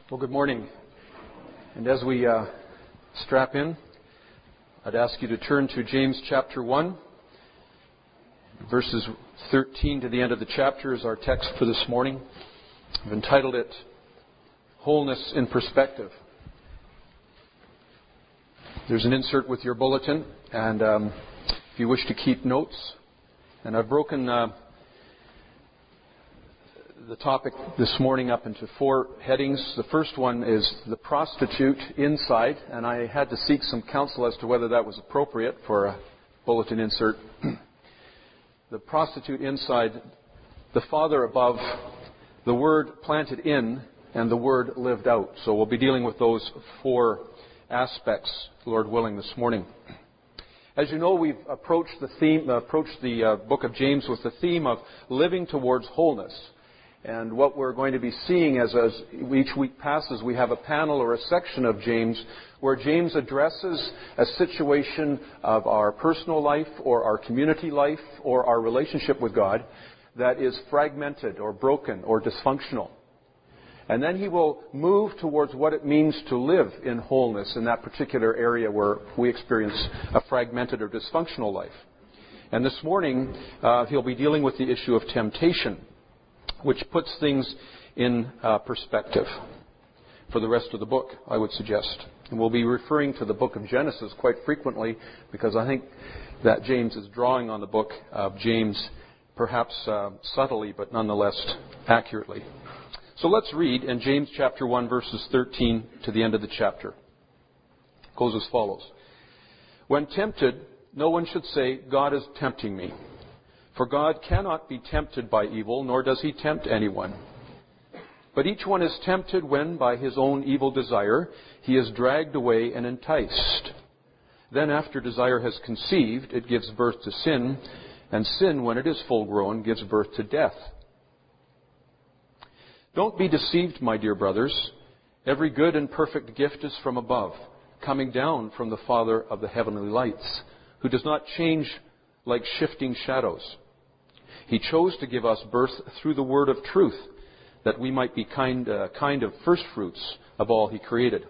Well, good morning. And as we strap in, I'd ask you to turn to James chapter 1. Verses 13 to the end of the chapter is our text for this morning. I've entitled it, Wholeness in Perspective. There's an insert with your bulletin, and if you wish to keep notes, and I've broken the topic this morning up into 4 headings. The first one is the prostitute inside, and I had to seek some counsel as to whether that was appropriate for a bulletin insert. The prostitute inside, the Father above, the Word planted in, and the Word lived out. So we'll be dealing with those 4 aspects, Lord willing, this morning. As you know, we've approached the book of James with the theme of living towards wholeness. And what we're going to be seeing as each week passes, we have a panel or a section of James where James addresses a situation of our personal life or our community life or our relationship with God that is fragmented or broken or dysfunctional. And then he will move towards what it means to live in wholeness in that particular area where we experience a fragmented or dysfunctional life. And this morning, he'll be dealing with the issue of temptation, which puts things in perspective for the rest of the book, I would suggest. And we'll be referring to the book of Genesis quite frequently because I think that James is drawing on the book of James, perhaps subtly, but nonetheless accurately. So let's read in James chapter 1, verses 13 to the end of the chapter. It goes as follows. When tempted, no one should say, God is tempting me. For God cannot be tempted by evil, nor does he tempt anyone. But each one is tempted when, by his own evil desire, he is dragged away and enticed. Then after desire has conceived, it gives birth to sin, and sin, when it is full grown, gives birth to death. Don't be deceived, my dear brothers. Every good and perfect gift is from above, coming down from the Father of the heavenly lights, who does not change like shifting shadows. He chose to give us birth through the word of truth, that we might be kind of first fruits of all he created.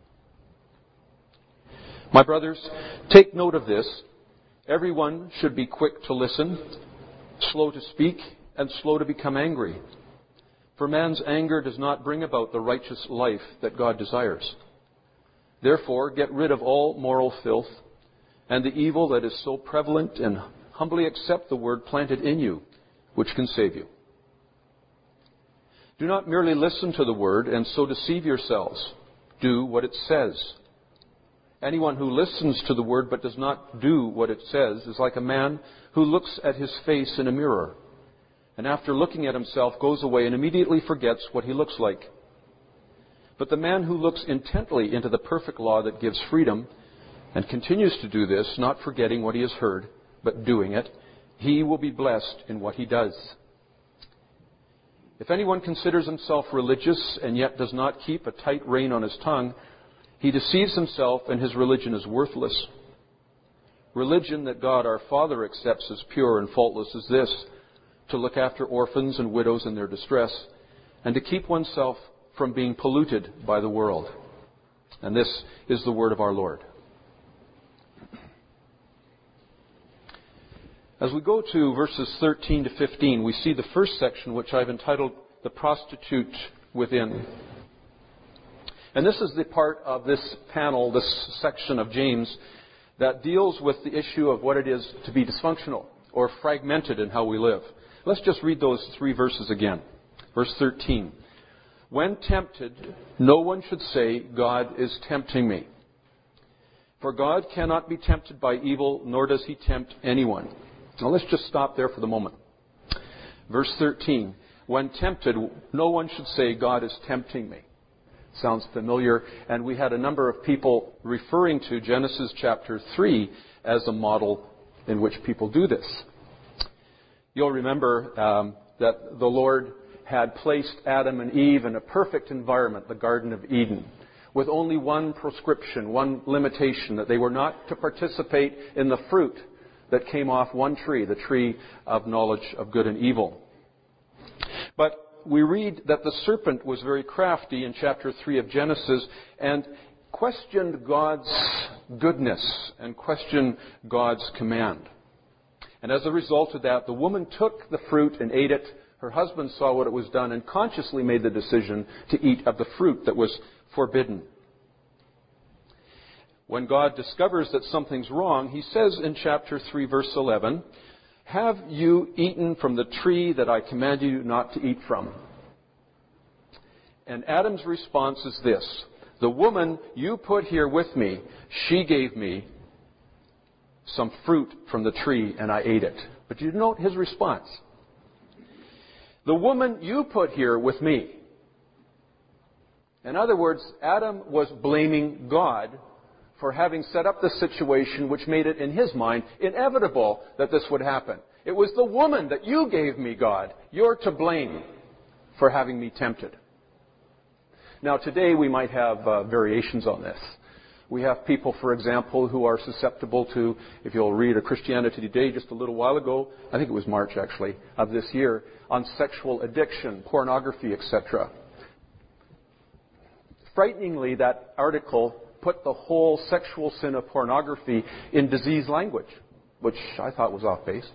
My brothers, take note of this. Everyone should be quick to listen, slow to speak, and slow to become angry. For man's anger does not bring about the righteous life that God desires. Therefore, get rid of all moral filth and the evil that is so prevalent, and humbly accept the word planted in you, which can save you. Do not merely listen to the word and so deceive yourselves. Do what it says. Anyone who listens to the word but does not do what it says is like a man who looks at his face in a mirror, and after looking at himself goes away and immediately forgets what he looks like. But the man who looks intently into the perfect law that gives freedom and continues to do this, not forgetting what he has heard, but doing it, he will be blessed in what he does. If anyone considers himself religious and yet does not keep a tight rein on his tongue, he deceives himself and his religion is worthless. Religion that God our Father accepts as pure and faultless is this, to look after orphans and widows in their distress, and to keep oneself from being polluted by the world. And this is the word of our Lord. As we go to verses 13 to 15, we see the first section, which I've entitled The Prostitute Within. And this is the part of this panel, this section of James, that deals with the issue of what it is to be dysfunctional or fragmented in how we live. Let's just read those 3 verses again. Verse 13. When tempted, no one should say, God is tempting me. For God cannot be tempted by evil, nor does he tempt anyone. Now let's just stop there for the moment. Verse 13. When tempted, no one should say, God is tempting me. Sounds familiar. And we had a number of people referring to Genesis chapter 3 as a model in which people do this. You'll remember that the Lord had placed Adam and Eve in a perfect environment, the Garden of Eden, with only one prescription, one limitation, that they were not to participate in the fruit that came off one tree, the tree of knowledge of good and evil. But we read that the serpent was very crafty in chapter 3 of Genesis and questioned God's goodness and questioned God's command. And as a result of that, the woman took the fruit and ate it. Her husband saw what it was done and consciously made the decision to eat of the fruit that was forbidden. When God discovers that something's wrong, He says in chapter 3, verse 11, "Have you eaten from the tree that I commanded you not to eat from?" And Adam's response is this: "The woman you put here with me, she gave me some fruit from the tree and I ate it." But you note his response. "The woman you put here with me." In other words, Adam was blaming God for having set up the situation which made it, in his mind, inevitable that this would happen. It was the woman that you gave me, God. You're to blame for having me tempted. Now, today we might have variations on this. We have people, for example, who are susceptible to, if you'll read a Christianity Today just a little while ago, I think it was March actually, of this year, on sexual addiction, pornography, etc. Frighteningly, that article put the whole sexual sin of pornography in disease language, which I thought was off base.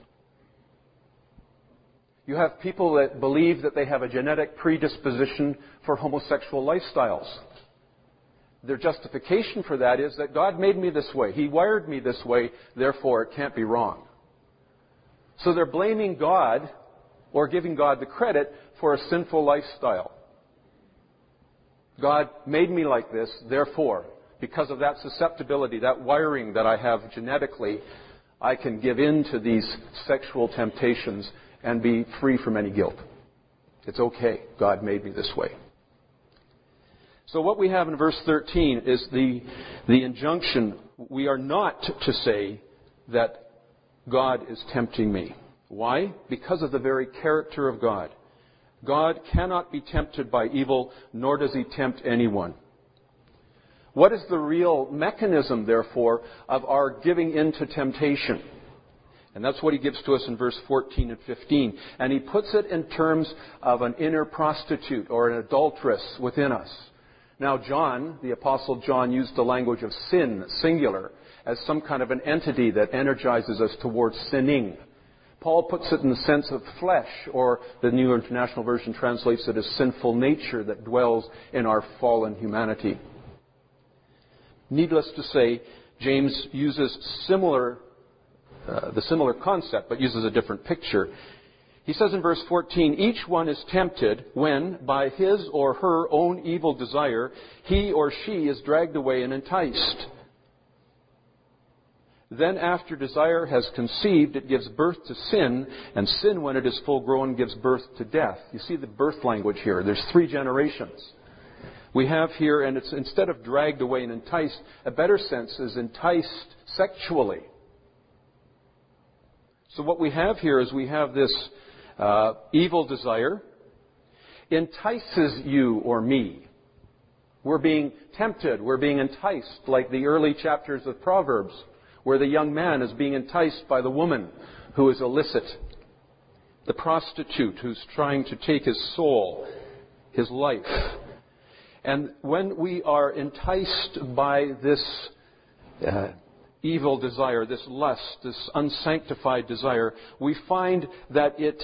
You have people that believe that they have a genetic predisposition for homosexual lifestyles. Their justification for that is that God made me this way. He wired me this way, therefore it can't be wrong. So they're blaming God or giving God the credit for a sinful lifestyle. God made me like this, therefore, because of that susceptibility, that wiring that I have genetically, I can give in to these sexual temptations and be free from any guilt. It's okay. God made me this way. So what we have in verse 13 is the injunction. We are not to say that God is tempting me. Why? Because of the very character of God. God cannot be tempted by evil, nor does He tempt anyone. What is the real mechanism, therefore, of our giving in to temptation? And that's what He gives to us in verse 14 and 15. And He puts it in terms of an inner prostitute or an adulteress within us. Now, John, the Apostle John, used the language of sin, singular, as some kind of an entity that energizes us towards sinning. Paul puts it in the sense of flesh, or the New International Version translates it as sinful nature that dwells in our fallen humanity. Needless to say, James uses the similar concept, but uses a different picture. He says in verse 14, "Each one is tempted when, by his or her own evil desire, he or she is dragged away and enticed. Then after desire has conceived, it gives birth to sin, and sin, when it is full grown, gives birth to death." You see the birth language here. There's 3 generations. We have here, and it's instead of dragged away and enticed, a better sense is enticed sexually. So what we have here is we have this evil desire entices you or me. We're being tempted. We're being enticed, like the early chapters of Proverbs, where the young man is being enticed by the woman who is illicit, the prostitute who's trying to take his soul, his life. And when we are enticed by this evil desire, this lust, this unsanctified desire, we find that it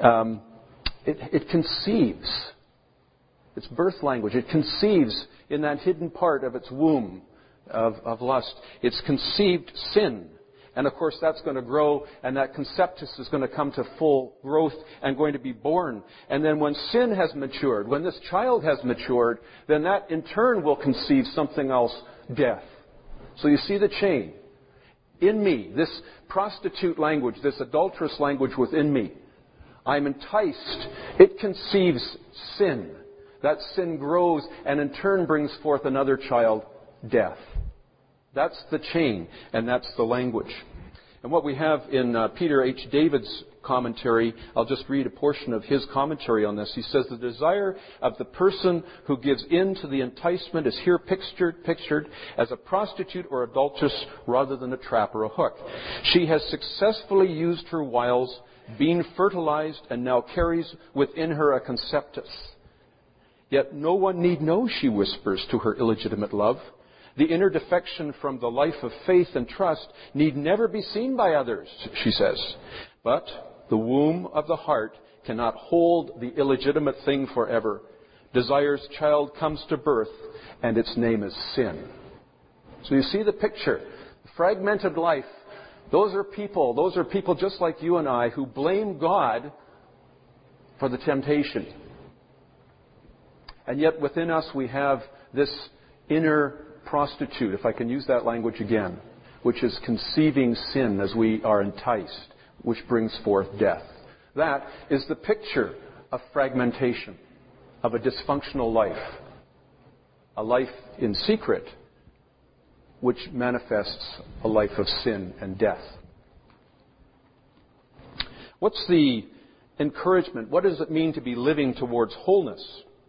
conceives. It's birth language. It conceives in that hidden part of its womb of lust. It's conceived sin. And of course that's going to grow, and that conceptus is going to come to full growth and going to be born. And then when sin has matured, when this child has matured, then that in turn will conceive something else, death. So you see the chain. In me, this prostitute language, this adulterous language within me, I'm enticed. It conceives sin. That sin grows and in turn brings forth another child, death. That's the chain, and that's the language. And what we have in Peter H. David's commentary, I'll just read a portion of his commentary on this. He says, "The desire of the person who gives in to the enticement is here pictured as a prostitute or adulteress rather than a trap or a hook. She has successfully used her wiles been fertilized, and now carries within her a conceptus. Yet no one need know, she whispers to her illegitimate love. The inner defection from the life of faith and trust need never be seen by others, she says. But the womb of the heart cannot hold the illegitimate thing forever. Desire's child comes to birth, and its name is sin. So you see the picture. Fragmented life. Those are people just like you and I who blame God for the temptation. And yet within us we have this inner prostitute, if I can use that language again, which is conceiving sin as we are enticed, which brings forth death. That is the picture of fragmentation, of a dysfunctional life. A life in secret, which manifests a life of sin and death. What's the encouragement? What does it mean to be living towards wholeness?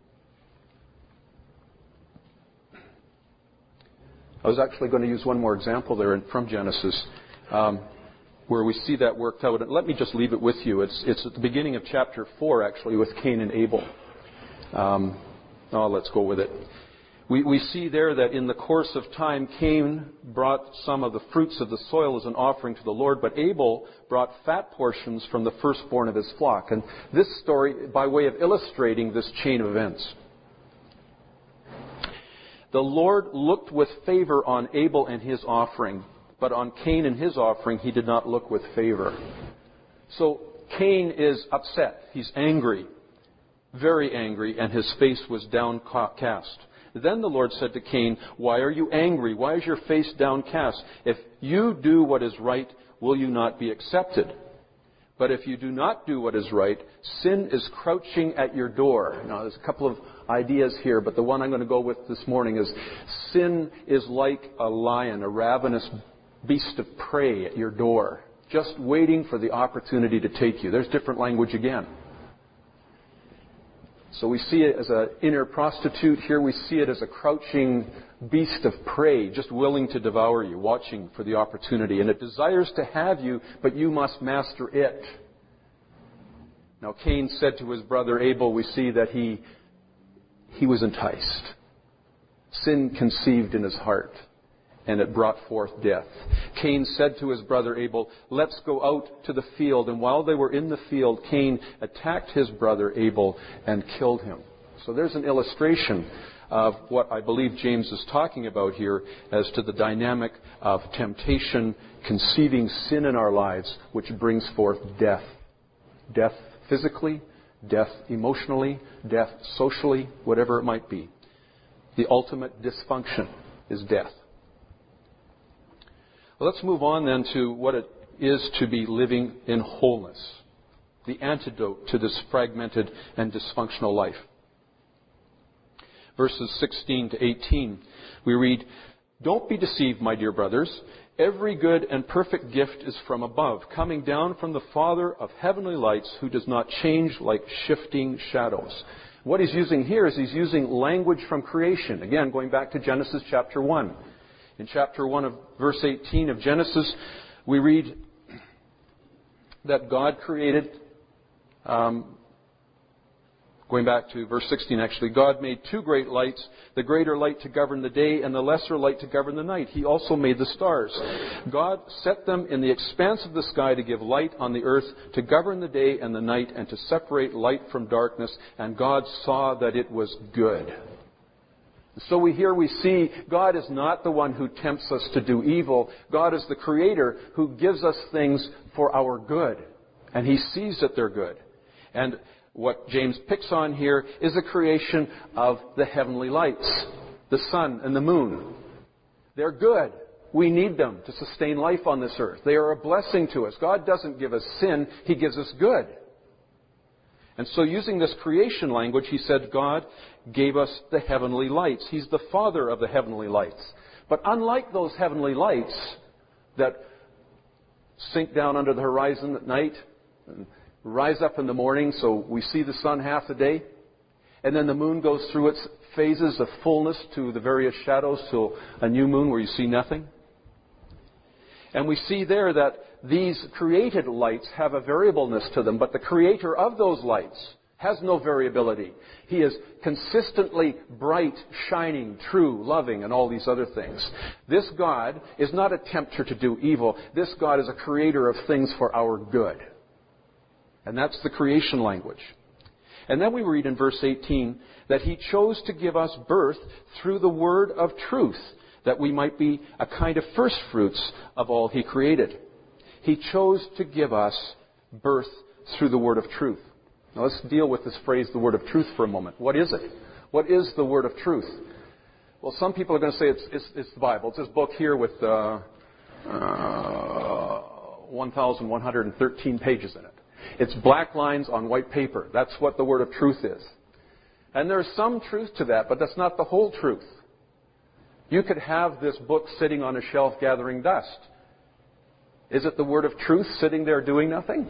I was actually going to use one more example there from Genesis, where we see that worked out. And let me just leave it with you. It's at the beginning of chapter 4, actually, with Cain and Abel. Let's go with it. We see there that in the course of time, Cain brought some of the fruits of the soil as an offering to the Lord, but Abel brought fat portions from the firstborn of his flock. And this story, by way of illustrating this chain of events. The Lord looked with favor on Abel and his offering, but on Cain and his offering he did not look with favor. So Cain is upset. He's angry, very angry, and his face was downcast. Then the Lord said to Cain, "Why are you angry? Why is your face downcast? If you do what is right, will you not be accepted? But if you do not do what is right, sin is crouching at your door." Now, there's a couple of ideas here, but the one I'm going to go with this morning is sin is like a lion, a ravenous beast of prey at your door, just waiting for the opportunity to take you. There's different language again. So we see it as an inner prostitute. Here we see it as a crouching beast of prey, just willing to devour you, watching for the opportunity. And it desires to have you, but you must master it. Now Cain said to his brother Abel, we see that he was enticed. Sin conceived in his heart, and it brought forth death. Cain said to his brother Abel, "Let's go out to the field." And while they were in the field, Cain attacked his brother Abel and killed him. So there's an illustration of what I believe James is talking about here as to the dynamic of temptation, conceiving sin in our lives, which brings forth death. Death physically, death emotionally, death socially, whatever it might be. The ultimate dysfunction is death. Let's move on then to what it is to be living in wholeness, the antidote to this fragmented and dysfunctional life. Verses 16 to 18, we read, "Don't be deceived, my dear brothers. Every good and perfect gift is from above, coming down from the Father of heavenly lights, who does not change like shifting shadows." What he's using here is he's using language from creation. Again, going back to Genesis chapter 1. In chapter 1 of verse 18 of Genesis, we read that God created, going back to verse 16 actually, God made two great lights, the greater light to govern the day and the lesser light to govern the night. He also made the stars. God set them in the expanse of the sky to give light on the earth, to govern the day and the night, and to separate light from darkness. And God saw that it was good. So we see God is not the one who tempts us to do evil. God is the Creator who gives us things for our good. And He sees that they're good. And what James picks on here is the creation of the heavenly lights, the sun and the moon. They're good. We need them to sustain life on this earth. They are a blessing to us. God doesn't give us sin. He gives us good. And so using this creation language, he said God gave us the heavenly lights. He's the Father of the heavenly lights. But unlike those heavenly lights that sink down under the horizon at night and rise up in the morning so we see the sun half the day, and then the moon goes through its phases of fullness to the various shadows till a new moon where you see nothing. And we see there that these created lights have a variableness to them, but the creator of those lights has no variability. He is consistently bright, shining, true, loving, and all these other things. This God is not a tempter to do evil. This God is a creator of things for our good. And that's the creation language. And then we read in verse 18 that He chose to give us birth through the word of truth, that we might be a kind of first fruits of all He created. He chose to give us birth through the word of truth. Now let's deal with this phrase, the word of truth, for a moment. What is it? What is the word of truth? Well, some people are going to say it's the Bible. It's this book here with 1,113 pages in it. It's black lines on white paper. That's what the word of truth is. And there's some truth to that, but that's not the whole truth. You could have this book sitting on a shelf gathering dust. Is it the word of truth sitting there doing nothing?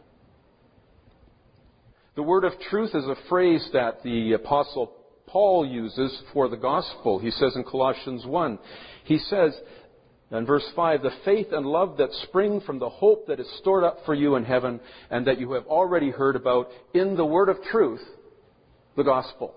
The word of truth is a phrase that the Apostle Paul uses for the gospel. He says in Colossians 1, he says in verse 5, the faith and love that spring from the hope that is stored up for you in heaven and that you have already heard about in the word of truth, the gospel.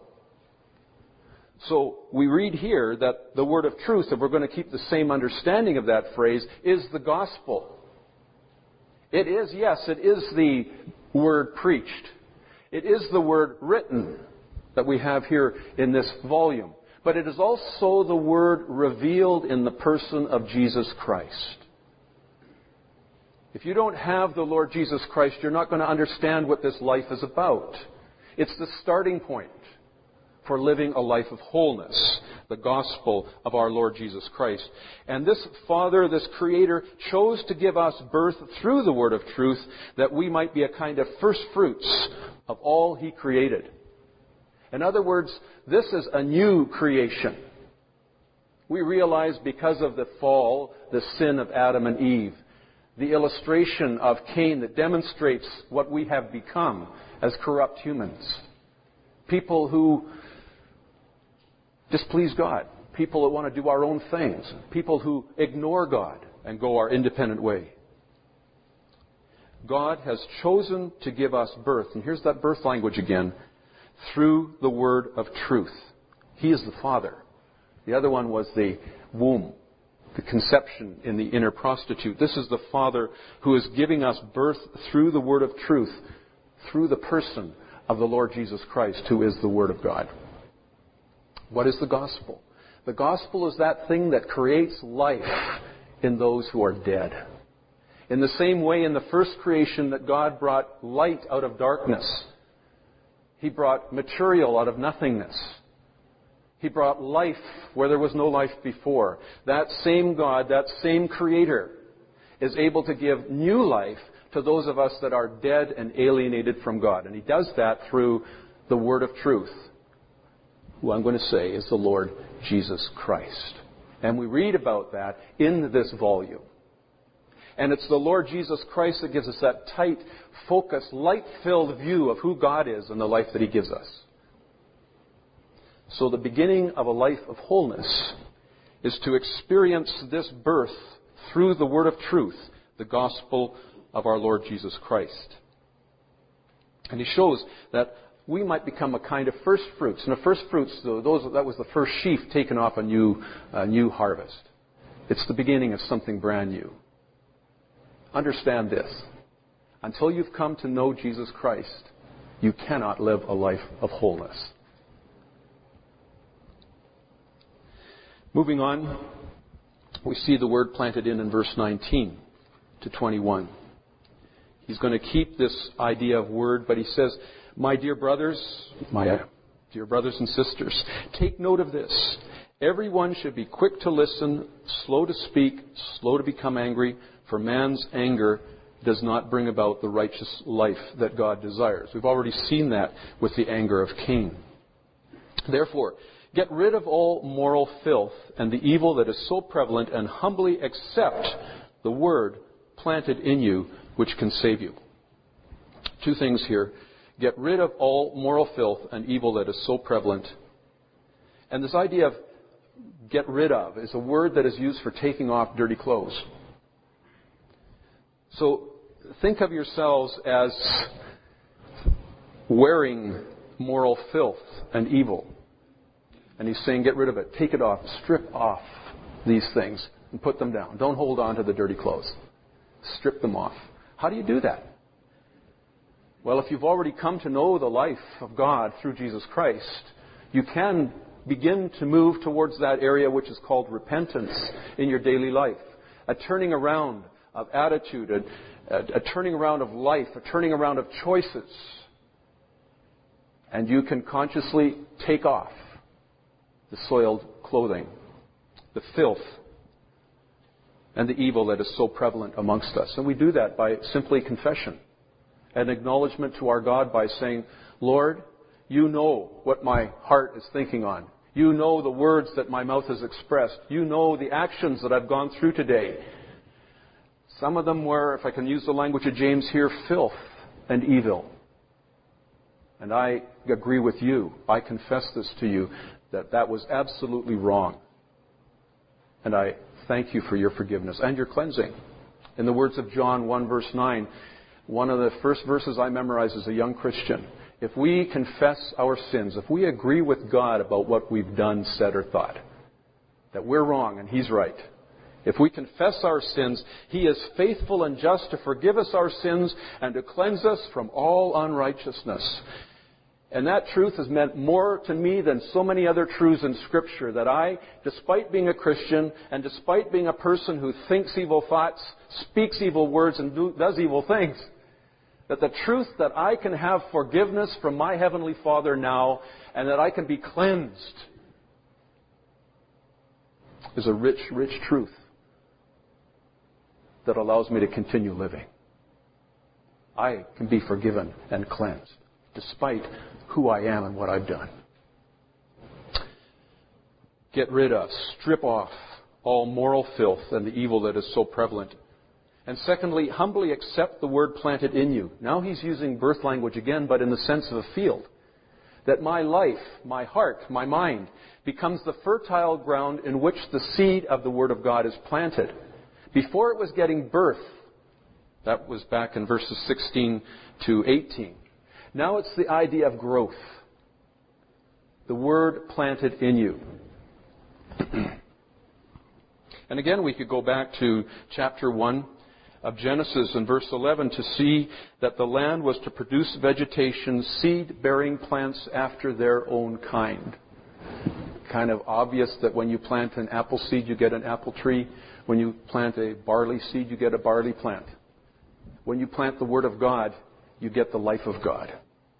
So we read here that the word of truth, if we're going to keep the same understanding of that phrase, is the gospel. It is, yes, it is the word preached. It is the word written that we have here in this volume. But it is also the word revealed in the person of Jesus Christ. If you don't have the Lord Jesus Christ, you're not going to understand what this life is about. It's the starting point for living a life of wholeness, the gospel of our Lord Jesus Christ. And this Father, this Creator, chose to give us birth through the word of truth that we might be a kind of first fruits of all He created. In other words, this is a new creation. We realize because of the fall, the sin of Adam and Eve, the illustration of Cain that demonstrates what we have become as corrupt humans. People who displease God. People that want to do our own things. People who ignore God and go our independent way. God has chosen to give us birth. And here's that birth language again. Through the word of truth. He is the Father. The other one was the womb. The conception in the inner prostitute. This is the Father who is giving us birth through the word of truth. Through the person of the Lord Jesus Christ, who is the Word of God. What is the gospel? The gospel is that thing that creates life in those who are dead. In the same way, in the first creation that God brought light out of darkness, He brought material out of nothingness. He brought life where there was no life before. That same God, that same Creator, is able to give new life to those of us that are dead and alienated from God. And He does that through the word of truth, who I'm going to say is the Lord Jesus Christ. And we read about that in this volume. And it's the Lord Jesus Christ that gives us that tight, focused, light-filled view of who God is and the life that He gives us. So the beginning of a life of wholeness is to experience this birth through the word of truth, the gospel of our Lord Jesus Christ. And He shows that we might become a kind of first fruits. And the first fruits, that was the first sheaf taken off a new harvest. It's the beginning of something brand new. Understand this. Until you've come to know Jesus Christ, you cannot live a life of wholeness. Moving on, we see the word planted in verse 19 to 21. He's going to keep this idea of word, but he says, my dear brothers and sisters, take note of this. Everyone should be quick to listen, slow to speak, slow to become angry, for man's anger does not bring about the righteous life that God desires. We've already seen that with the anger of Cain. Therefore, get rid of all moral filth and the evil that is so prevalent, and humbly accept the word planted in you, which can save you. Two things here. Get rid of all moral filth and evil that is so prevalent. And this idea of get rid of is a word that is used for taking off dirty clothes. So think of yourselves as wearing moral filth and evil. And he's saying, get rid of it. Take it off. Strip off these things and put them down. Don't hold on to the dirty clothes. Strip them off. How do you do that? Well, if you've already come to know the life of God through Jesus Christ, you can begin to move towards that area which is called repentance in your daily life. A turning around of attitude, a turning around of life, a turning around of choices. And you can consciously take off the soiled clothing, the filth, and the evil that is so prevalent amongst us. And we do that by simply confession, an acknowledgement to our God by saying, Lord, you know what my heart is thinking on. You know the words that my mouth has expressed. You know the actions that I've gone through today. Some of them were, if I can use the language of James here, filth and evil. And I agree with you. I confess this to you, that was absolutely wrong. And I thank you for your forgiveness and your cleansing. In the words of John 1 verse 9, one of the first verses I memorized as a young Christian, if we confess our sins, if we agree with God about what we've done, said, or thought, that we're wrong and He's right, if we confess our sins, He is faithful and just to forgive us our sins and to cleanse us from all unrighteousness. And that truth has meant more to me than so many other truths in Scripture, that I, despite being a Christian and despite being a person who thinks evil thoughts, speaks evil words, and does evil things, that the truth that I can have forgiveness from my Heavenly Father now and that I can be cleansed is a rich, rich truth that allows me to continue living. I can be forgiven and cleansed despite who I am and what I've done. Get rid of, strip off all moral filth and the evil that is so prevalent. And secondly, humbly accept the word planted in you. Now he's using birth language again, but in the sense of a field. That my life, my heart, my mind becomes the fertile ground in which the seed of the Word of God is planted. Before it was getting birth, that was back in verses 16 to 18. Now it's the idea of growth. The Word planted in you. And again, we could go back to chapter 1 of Genesis in verse 11 to see that the land was to produce vegetation, seed-bearing plants after their own kind. Kind of obvious that when you plant an apple seed, you get an apple tree. When you plant a barley seed, you get a barley plant. When you plant the Word of God, you get the life of God.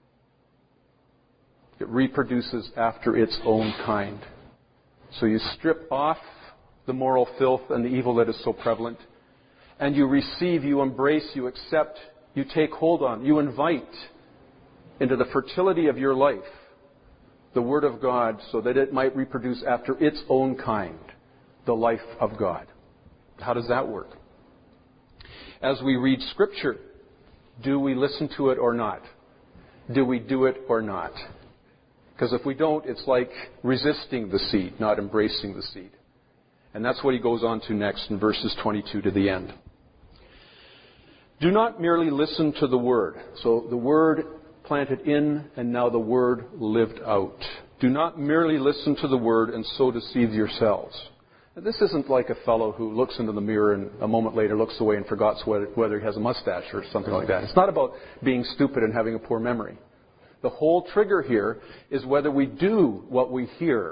It reproduces after its own kind. So you strip off the moral filth and the evil that is so prevalent, and you receive, you embrace, you accept, you take hold on, you invite into the fertility of your life the Word of God so that it might reproduce after its own kind the life of God. How does that work? As we read Scripture, do we listen to it or not? Do we do it or not? Because if we don't, it's like resisting the seed, not embracing the seed. And that's what he goes on to next in verses 22 to the end. Do not merely listen to the Word. So the Word planted in and now the Word lived out. Do not merely listen to the Word and so deceive yourselves. Now, this isn't like a fellow who looks into the mirror and a moment later looks away and forgets whether he has a mustache or something like that. It's not about being stupid and having a poor memory. The whole trigger here is whether we do what we hear.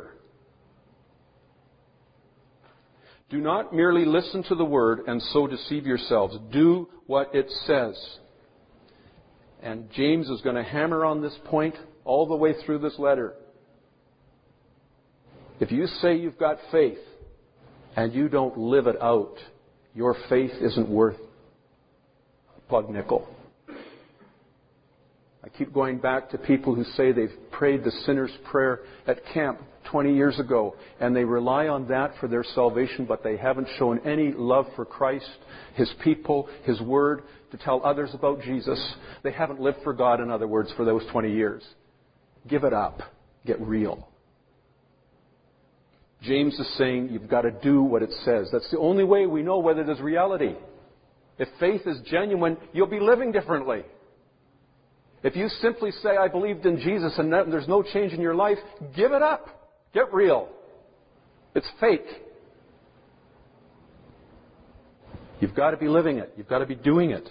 Do not merely listen to the Word and so deceive yourselves. Do what it says. And James is going to hammer on this point all the way through this letter. If you say you've got faith and you don't live it out, your faith isn't worth a plug nickel. I keep going back to people who say they've prayed the sinner's prayer at camp 20 years ago, and they rely on that for their salvation, but they haven't shown any love for Christ, His people, His Word, to tell others about Jesus. They haven't lived for God, in other words, for those 20 years. Give it up. Get real. James is saying you've got to do what it says. That's the only way we know whether there's reality. If faith is genuine, you'll be living differently. If you simply say, I believed in Jesus and there's no change in your life, give it up. Get real. It's fake. You've got to be living it. You've got to be doing it.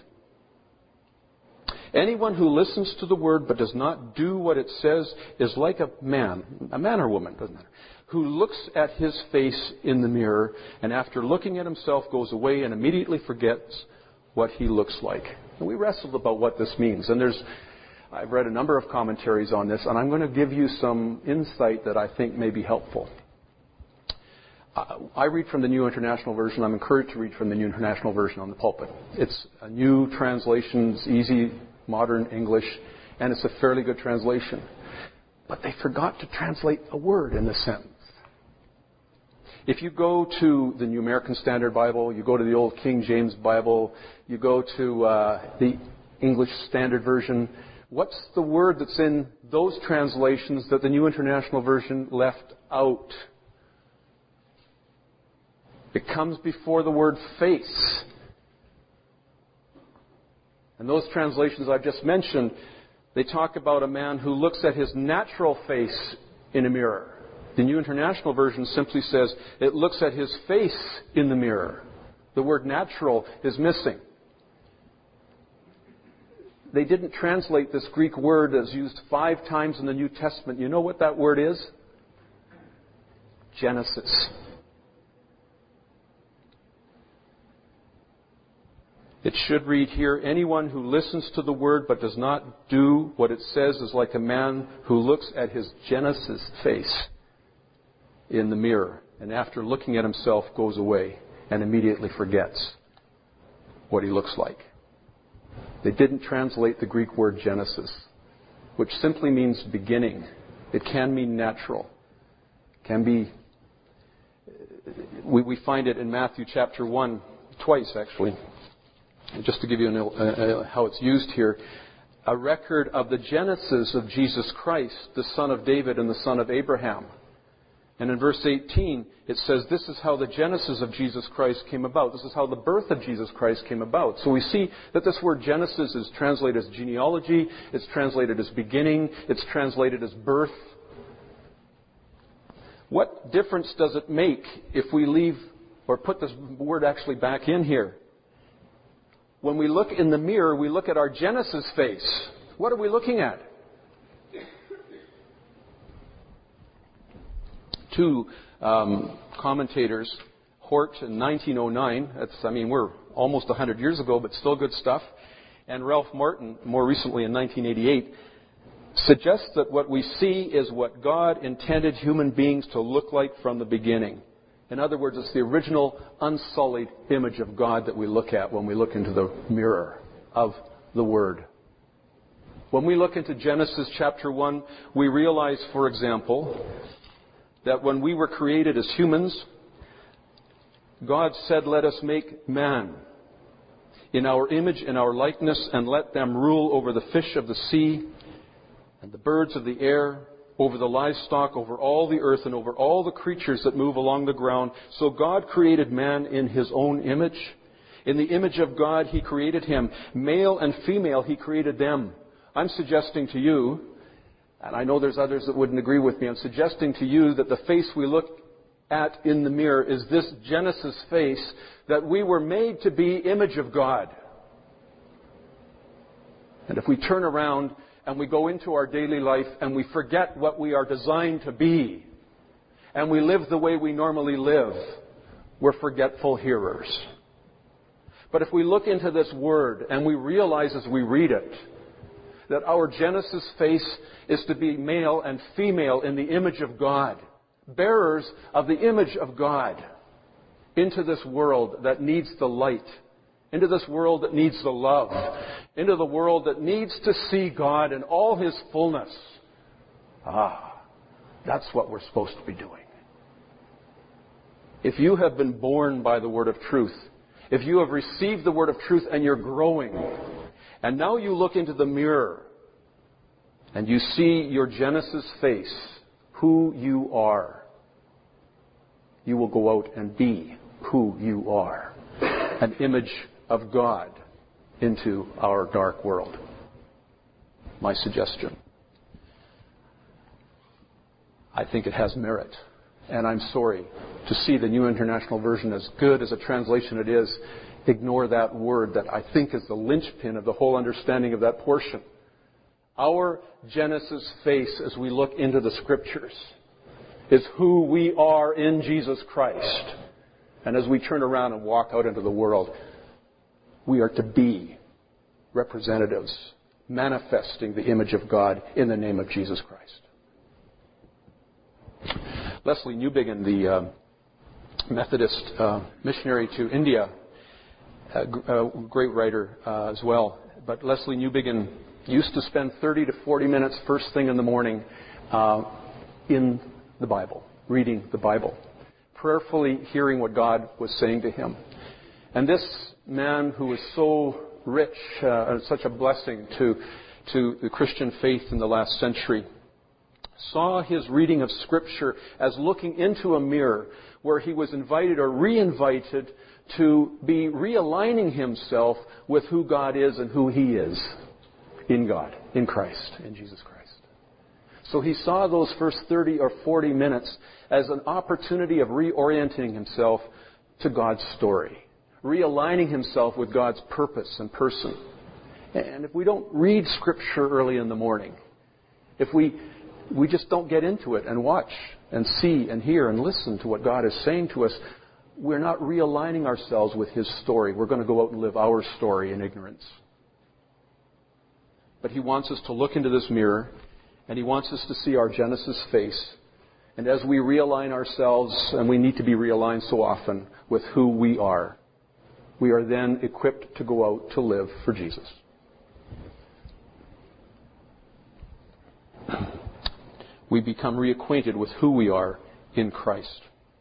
Anyone who listens to the word but does not do what it says is like a man or woman, doesn't matter, who looks at his face in the mirror and after looking at himself goes away and immediately forgets what he looks like. And we wrestled about what this means. And I've read a number of commentaries on this, and I'm going to give you some insight that I think may be helpful. I read from the New International Version. I'm encouraged to read from the New International Version on the pulpit. It's a new translation. It's easy, modern English, and it's a fairly good translation. But they forgot to translate a word in the sentence. If you go to the New American Standard Bible, you go to the Old King James Bible, you go to the English Standard Version, what's the word that's in those translations that the New International Version left out? It comes before the word face. And those translations I've just mentioned, they talk about a man who looks at his natural face in a mirror. The New International Version simply says it looks at his face in the mirror. The word natural is missing. They didn't translate this Greek word that's used 5 times in the New Testament. You know what that word is? Genesis. It should read here, anyone who listens to the word but does not do what it says is like a man who looks at his Genesis face in the mirror and after looking at himself goes away and immediately forgets what he looks like. They didn't translate the Greek word Genesis, which simply means beginning. It can mean natural. It can be... We find it in Matthew chapter 1, twice actually. Just to give you how it's used here, a record of the genesis of Jesus Christ, the son of David and the son of Abraham. And in verse 18, it says, this is how the genesis of Jesus Christ came about. This is how the birth of Jesus Christ came about. So we see that this word Genesis is translated as genealogy, it's translated as beginning, it's translated as birth. What difference does it make if we leave or put this word actually back in here? When we look in the mirror, we look at our Genesis face. What are we looking at? 2 commentators, Hort in 1909, we're almost 100 years ago, but still good stuff, and Ralph Martin, more recently in 1988, suggests that what we see is what God intended human beings to look like from the beginning. In other words, it's the original unsullied image of God that we look at when we look into the mirror of the Word. When we look into Genesis chapter 1, we realize, for example, that when we were created as humans, God said, let us make man in our image and our likeness, and let them rule over the fish of the sea and the birds of the air, over the livestock, over all the earth, and over all the creatures that move along the ground. So God created man in His own image. In the image of God, He created him. Male and female, He created them. I'm suggesting to you, and I know there's others that wouldn't agree with me, I'm suggesting to you that the face we look at in the mirror is this Genesis face, that we were made to be image of God. And if we turn around and we go into our daily life and we forget what we are designed to be, and we live the way we normally live, we're forgetful hearers. But if we look into this Word and we realize as we read it that our Genesis face is to be male and female in the image of God, bearers of the image of God, into this world that needs the light, into this world that needs the love, into the world that needs to see God in all His fullness. That's what we're supposed to be doing. If you have been born by the word of truth, if you have received the word of truth and you're growing, and now you look into the mirror and you see your Genesis face, who you are, you will go out and be who you are, an image of God into our dark world. My suggestion. I think it has merit. And I'm sorry to see the New International Version, as good as a translation it is, ignore that word that I think is the linchpin of the whole understanding of that portion. Our Genesis face as we look into the Scriptures is who we are in Jesus Christ. And as we turn around and walk out into the world, we are to be representatives, manifesting the image of God in the name of Jesus Christ. Leslie Newbigin, the Methodist missionary to India, a great writer as well. But Leslie Newbigin used to spend 30 to 40 minutes first thing in the morning in the Bible, reading the Bible, prayerfully hearing what God was saying to him. And this man who was so rich, such a blessing to the Christian faith in the last century, saw his reading of Scripture as looking into a mirror where he was invited or re-invited to be realigning himself with who God is and who He is in God, in Christ, in Jesus Christ. So he saw those first 30 or 40 minutes as an opportunity of reorienting himself to God's story, realigning himself with God's purpose and person. And if we don't read Scripture early in the morning, if we just don't get into it and watch and see and hear and listen to what God is saying to us, we're not realigning ourselves with His story. We're going to go out and live our story in ignorance. But He wants us to look into this mirror, and He wants us to see our Genesis face. And as we realign ourselves, and we need to be realigned so often with who we are then equipped to go out to live for Jesus. We become reacquainted with who we are in Christ.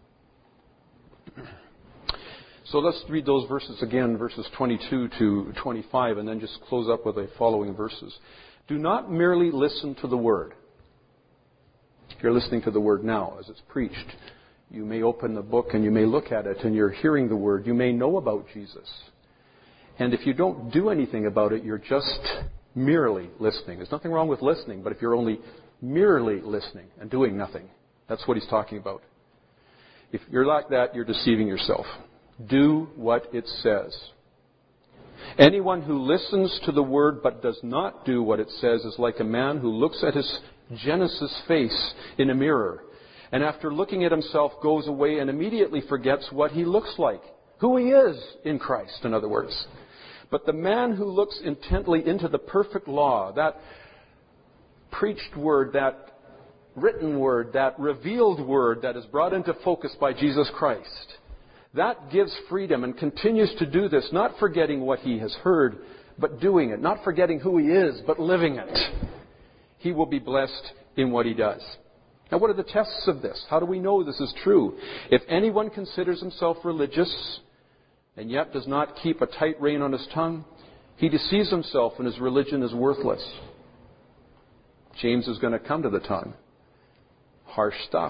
So let's read those verses again, verses 22 to 25, and then just close up with the following verses. Do not merely listen to the Word. If you're listening to the Word now as it's preached, you may open the book and you may look at it and you're hearing the Word. You may know about Jesus. And if you don't do anything about it, you're just merely listening. There's nothing wrong with listening, but if you're only merely listening and doing nothing, that's what he's talking about. If you're like that, you're deceiving yourself. Do what it says. Anyone who listens to the Word but does not do what it says is like a man who looks at his Genesis face in a mirror, and after looking at himself goes away and immediately forgets what he looks like, who he is in Christ, in other words. But the man who looks intently into the perfect law, that preached Word, that written Word, that revealed Word that is brought into focus by Jesus Christ, that gives freedom and continues to do this, not forgetting what he has heard, but doing it. Not forgetting who he is, but living it. He will be blessed in what he does. Now, what are the tests of this? How do we know this is true? If anyone considers himself religious and yet does not keep a tight rein on his tongue, he deceives himself and his religion is worthless. James is going to come to the tongue. Harsh stuff.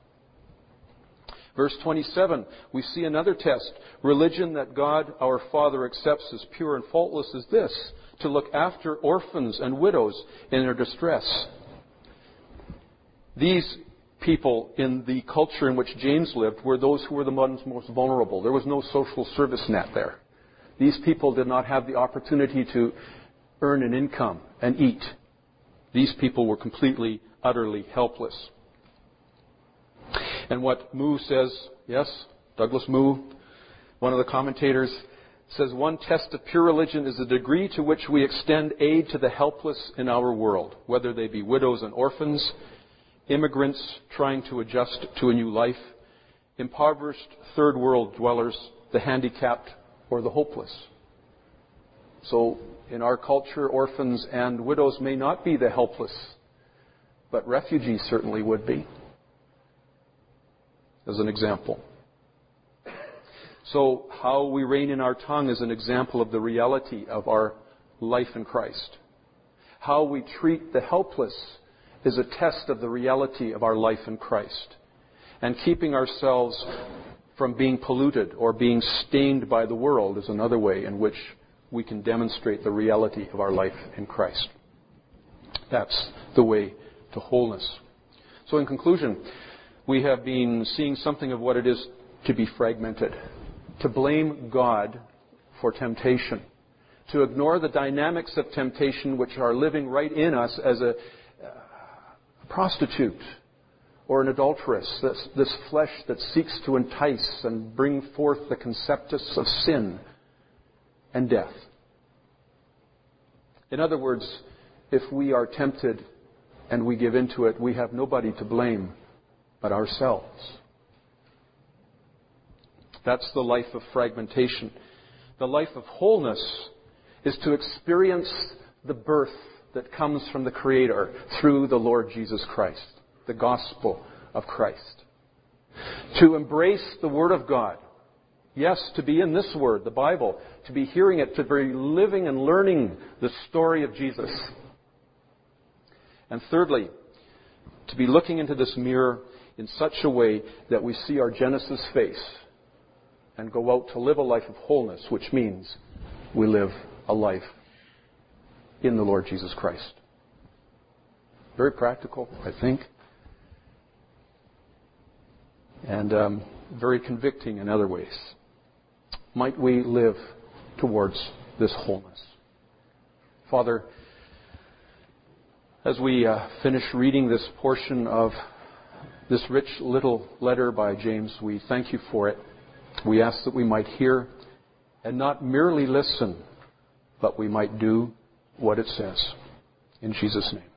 Verse 27, we see another test. Religion that God our Father accepts as pure and faultless is this: to look after orphans and widows in their distress. These people in the culture in which James lived were those who were the most vulnerable. There was no social service net there. These people did not have the opportunity to earn an income and eat. These people were completely, utterly helpless. And what Moo says, yes, Douglas Moo, one of the commentators, says one test of pure religion is the degree to which we extend aid to the helpless in our world, whether they be widows and orphans, immigrants trying to adjust to a new life, impoverished third world dwellers, the handicapped, or the hopeless. So in our culture, orphans and widows may not be the helpless, but refugees certainly would be, as an example. So how we rein in our tongue is an example of the reality of our life in Christ. How we treat the helpless is a test of the reality of our life in Christ. And keeping ourselves from being polluted or being stained by the world is another way in which we can demonstrate the reality of our life in Christ. That's the way to wholeness. So in conclusion, we have been seeing something of what it is to be fragmented, to blame God for temptation, to ignore the dynamics of temptation which are living right in us as a prostitute or an adulteress, this flesh that seeks to entice and bring forth the conceptus of sin and death. In other words, if we are tempted and we give into it, we have nobody to blame but ourselves. That's the life of fragmentation. The life of wholeness is to experience the birth that comes from the Creator through the Lord Jesus Christ, the gospel of Christ. To embrace the Word of God. Yes, to be in this Word, the Bible, to be hearing it, to be living and learning the story of Jesus. And thirdly, to be looking into this mirror in such a way that we see our Genesis face and go out to live a life of wholeness, which means we live a life in the Lord Jesus Christ. Very practical, I think. And very convicting in other ways. Might we live towards this wholeness. Father, as we finish reading this portion of this rich little letter by James, we thank you for it. We ask that we might hear and not merely listen, but we might do what it says. In Jesus' name.